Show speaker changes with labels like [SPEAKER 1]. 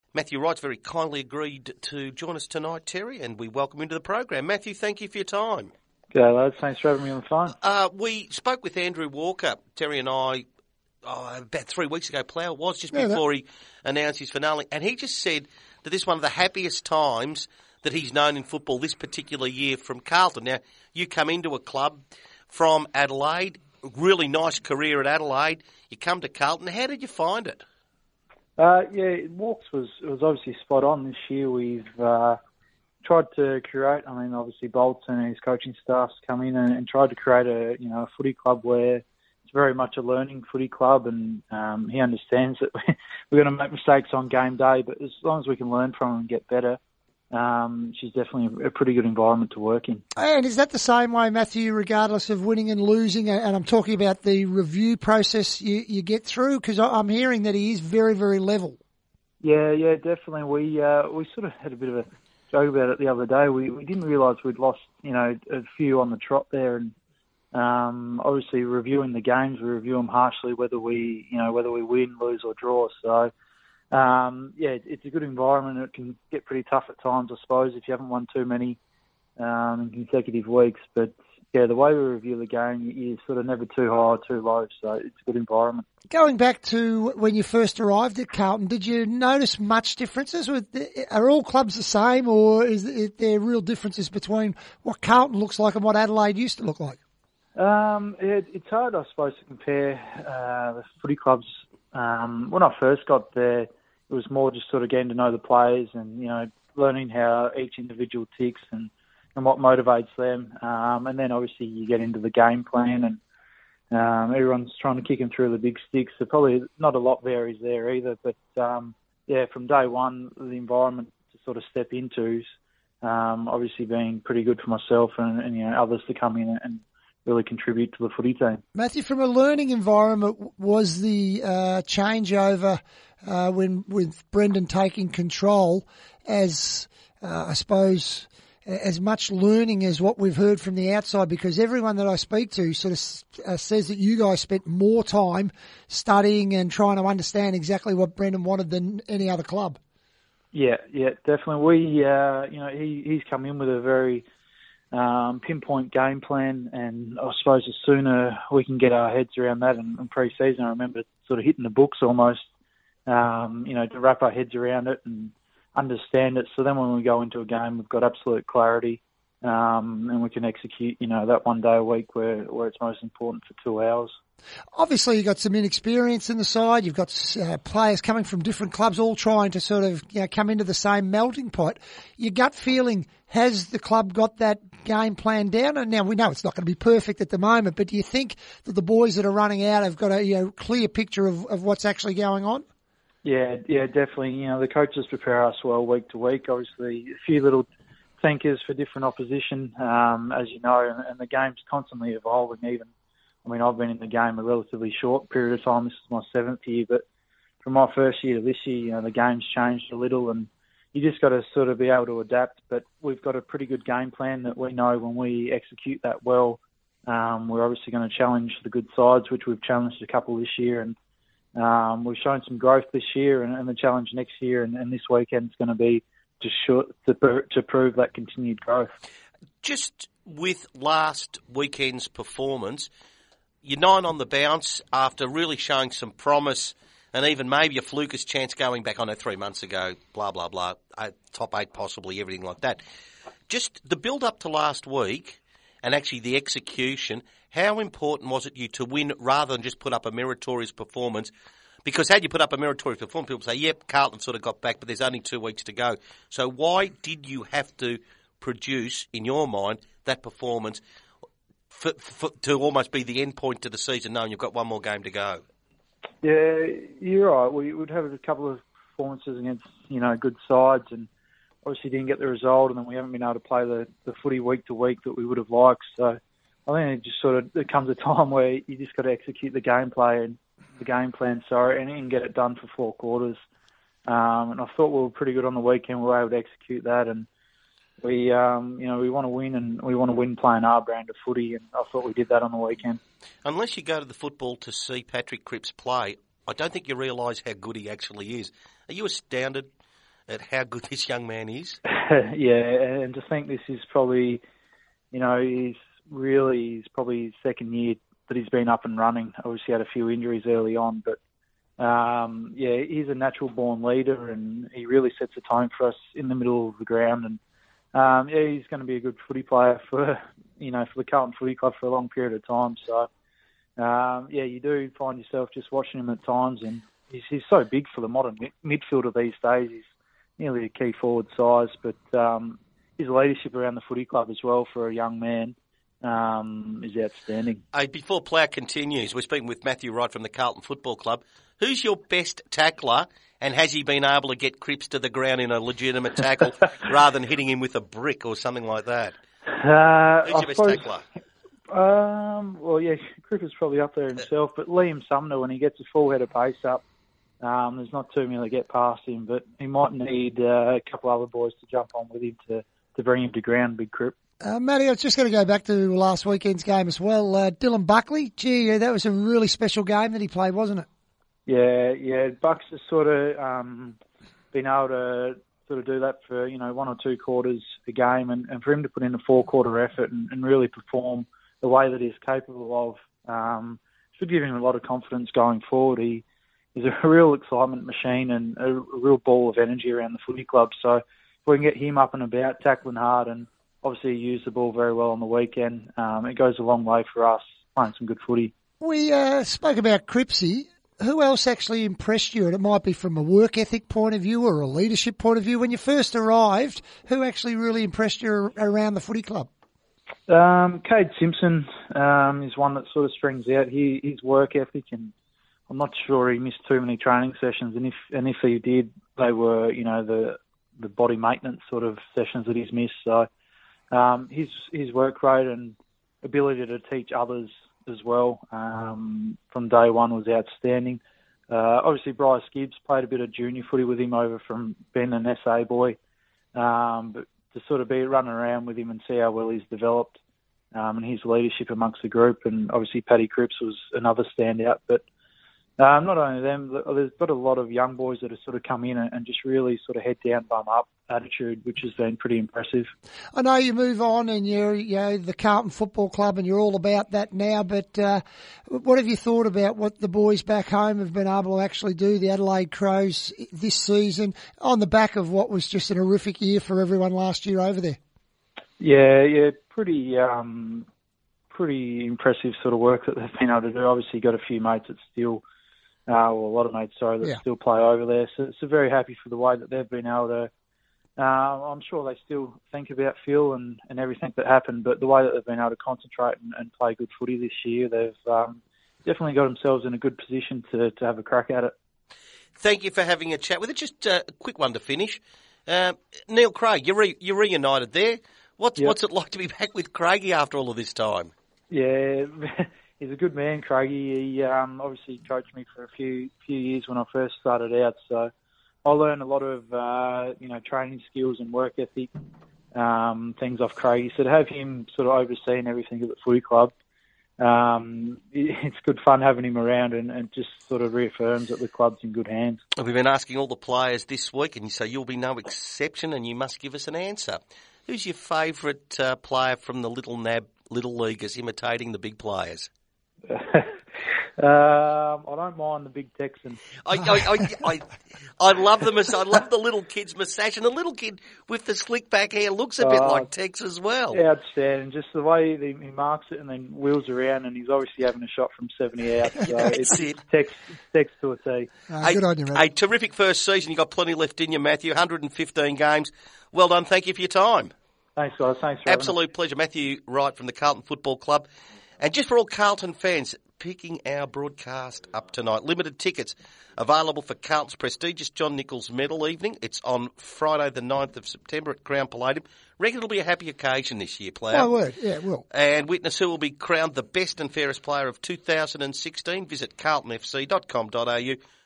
[SPEAKER 1] Matthew Wright's very kindly agreed to join us tonight, Terry, and we welcome him to the program. Matthew, thank you for your time.
[SPEAKER 2] G'day, lads. Thanks for having me on the phone.
[SPEAKER 1] We spoke with Andrew Walker, Terry and I, about 3 weeks ago, Plough was, just before he announced his finale, and he just said that this is one of the happiest times that he's known in football this particular year from Carlton. Now, you come into a club from Adelaide, really nice career at Adelaide. You come to Carlton. How did you find it?
[SPEAKER 2] Walks was obviously spot on this year. We've tried to create. I mean, obviously Bolton and his coaching staff's come in and tried to create a footy club where it's very much a learning footy club, and he understands that we're going to make mistakes on game day, but as long as we can learn from them and get better. She's definitely a pretty good environment to work in.
[SPEAKER 3] And is that the same way, Matthew, regardless of winning and losing? And I'm talking about the review process you get through, because I'm hearing that he is very, very level. Yeah,
[SPEAKER 2] definitely. We sort of had a bit of a joke about it the other day. We didn't realise we'd lost, a few on the trot there, and obviously reviewing the games, we review them harshly whether we win, lose or draw. So. It's a good environment. It can get pretty tough at times, I suppose, if you haven't won too many in consecutive weeks. But, the way we review the game, you're sort of never too high or too low, so it's a good environment.
[SPEAKER 3] Going back to when you first arrived at Carlton, did you notice much differences? Are all clubs the same, or is there real differences between what Carlton looks like and what Adelaide used to look like?
[SPEAKER 2] It's hard, I suppose, to compare the footy clubs. When I first got there, it was more just sort of getting to know the players and, learning how each individual ticks and what motivates them. And then obviously you get into the game plan and everyone's trying to kick them through the big sticks. So probably not a lot varies there either. But, from day one, the environment to sort of step into obviously being pretty good for myself and others to come in and really contribute to the footy team.
[SPEAKER 3] Matthew, from a learning environment, was the changeover with Brendan taking control as, I suppose, as much learning as what we've heard from the outside? Because everyone that I speak to sort of says that you guys spent more time studying and trying to understand exactly what Brendan wanted than any other club.
[SPEAKER 2] Yeah, definitely. He's come in with a very pinpoint game plan, and I suppose the sooner we can get our heads around that in pre-season, I remember sort of hitting the books almost, to wrap our heads around it and understand it. So then when we go into a game, we've got absolute clarity, and we can execute, that one day a week where it's most important for 2 hours.
[SPEAKER 3] Obviously, you've got some inexperience in the side. You've got players coming from different clubs, all trying to sort of come into the same melting pot. Your gut feeling, has the club got that game plan down? And now we know it's not going to be perfect at the moment, but do you think that the boys that are running out have got a clear picture of what's actually going on?
[SPEAKER 2] Yeah, definitely. The coaches prepare us well week to week. Obviously, a few little thinkers for different opposition, as you know, and the game's constantly evolving even. I mean, I've been in the game a relatively short period of time. This is my 7th year, but from my first year to this year, the game's changed a little, and you just got to sort of be able to adapt. But we've got a pretty good game plan that we know when we execute that well, we're obviously going to challenge the good sides, which we've challenged a couple this year, and we've shown some growth this year, and the challenge next year and this weekend is going to be to prove that continued growth.
[SPEAKER 1] Just with last weekend's performance, you're 9 on the bounce after really showing some promise and even maybe a flukish chance going back, 3 months ago, blah, blah, blah, top 8 possibly, everything like that. Just the build-up to last week and actually the execution, how important was it you to win rather than just put up a meritorious performance? Because had you put up a meritorious performance, people say, yep, Carlton sort of got back, but there's only 2 weeks to go. So why did you have to produce, in your mind, that performance to almost be the end point to the season, knowing you've got one more game to go?
[SPEAKER 2] Yeah, you're right. We would have a couple of performances against, good sides, and obviously didn't get the result, and then we haven't been able to play the footy week to week that we would have liked. So I think it just there comes a time where you just got to execute the game plan, and get it done for 4 quarters. And I thought we were pretty good on the weekend. We were able to execute that, and we want to win, and we want to win playing our brand of footy, and I thought we did that on the weekend.
[SPEAKER 1] Unless you go to the football to see Patrick Cripps play, I don't think you realise how good he actually is. Are you astounded at how good this young man is.
[SPEAKER 2] Yeah, and to think this is probably, he's probably his second year that he's been up and running. Obviously had a few injuries early on, but he's a natural-born leader, and he really sets a tone for us in the middle of the ground. And he's going to be a good footy player for the Carlton Footy Club for a long period of time. So, you do find yourself just watching him at times, and he's so big for the modern midfielder these days. He's nearly a key forward size, but his leadership around the footy club as well for a young man is outstanding.
[SPEAKER 1] Hey, before Plough continues, we're speaking with Matthew Wright from the Carlton Football Club. Who's your best tackler, and has he been able to get Cripps to the ground in a legitimate tackle rather than hitting him with a brick or something like that? Who's your best tackler?
[SPEAKER 2] Cripps is probably up there himself, but Liam Sumner, when he gets a full head of pace up, there's not too many that get past him, but he might need a couple other boys to jump on with him to bring him to ground, Big Crip.
[SPEAKER 3] Matty, I was just going to go back to last weekend's game as well. Dylan Buckley, that was a really special game that he played, wasn't it?
[SPEAKER 2] Yeah. Bucks has sort of been able to sort of do that for, 1 or 2 quarters a game, and for him to put in a 4-quarter effort and really perform the way that he's capable of should give him a lot of confidence going forward. He's a real excitement machine and a real ball of energy around the footy club. So if we can get him up and about, tackling hard, and obviously he used the ball very well on the weekend, it goes a long way for us playing some good footy.
[SPEAKER 3] We spoke about Cripsy. Who else actually impressed you? And it might be from a work ethic point of view or a leadership point of view. When you first arrived, who actually really impressed you around the footy club?
[SPEAKER 2] Cade Simpson is one that sort of strings out his work ethic, and I'm not sure he missed too many training sessions, and if he did, they were, the body maintenance sort of sessions that he's missed. So his work rate and ability to teach others as well from day one was outstanding. Obviously, Bryce Gibbs played a bit of junior footy with him over from being an SA boy, but to sort of be running around with him and see how well he's developed and his leadership amongst the group, and obviously Paddy Cripps was another standout. But not only them, there's got a lot of young boys that have sort of come in and just really sort of head down, bum up attitude, which has been pretty impressive.
[SPEAKER 3] I know you move on and you're the Carlton Football Club and you're all about that now, but what have you thought about what the boys back home have been able to actually do, the Adelaide Crows, this season, on the back of what was just an horrific year for everyone last year over there?
[SPEAKER 2] Yeah, pretty impressive sort of work that they've been able to do. Obviously, you've got a few mates that still... a lot of mates, that still play over there. So very happy for the way that they've been able to... I'm sure they still think about Phil and everything that happened, but the way that they've been able to concentrate and play good footy this year, they've definitely got themselves in a good position to have a crack at it.
[SPEAKER 1] Thank you for having a chat with it. Just a quick one to finish. Neil Craig, you're reunited there. What's it like to be back with Craigie after all of this time?
[SPEAKER 2] Yeah... He's a good man, Craigie. He obviously coached me for a few years when I first started out, so I learned a lot of training skills and work ethic things off Craigie. So to have him sort of overseeing everything at the footy club, it's good fun having him around and just sort of reaffirms that the club's in good hands.
[SPEAKER 1] We've been asking all the players this week, and so you'll be no exception, and you must give us an answer. Who's your favourite player from the Little Leaguers imitating the big players?
[SPEAKER 2] I don't mind the big Texan.
[SPEAKER 1] I love the I love the little kid's moustache, and the little kid with the slick back hair looks a bit like Tex as well.
[SPEAKER 2] Outstanding, just the way he marks it and then wheels around, and he's obviously having a shot from 70 out. So it's Tex to a T.
[SPEAKER 3] Good on you, man.
[SPEAKER 1] A terrific first season. You've got plenty left in you, Matthew. 115 games. Well done. Thank you for your time.
[SPEAKER 2] Thanks, guys. Thanks for
[SPEAKER 1] Absolute pleasure. Matthew Wright from the Carlton Football Club. And just for all Carlton fans, picking our broadcast up tonight. Limited tickets available for Carlton's prestigious John Nichols Medal Evening. It's on Friday the 9th of September at Crown Palladium. Reckon it'll be a happy occasion this year, Plough.
[SPEAKER 3] My word, yeah, it will.
[SPEAKER 1] And witness who will be crowned the best and fairest player of 2016. Visit carltonfc.com.au